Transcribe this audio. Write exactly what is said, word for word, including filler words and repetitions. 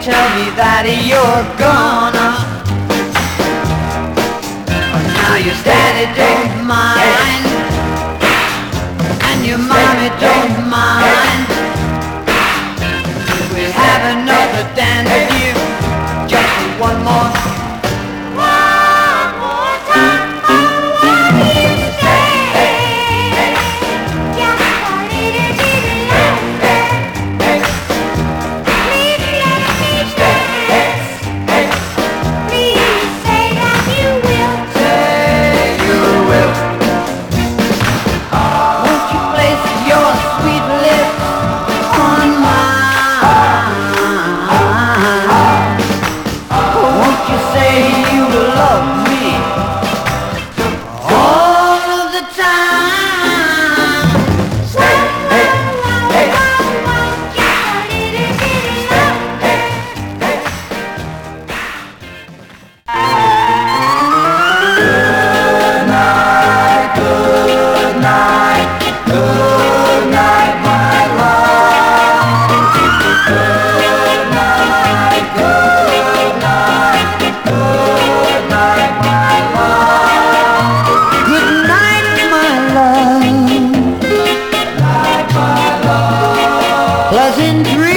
tell me that you're gonna. Now your daddy don't mind, and your mommy don't mind. We'll have another dance with you, just one more. One more time. Pleasant dreams.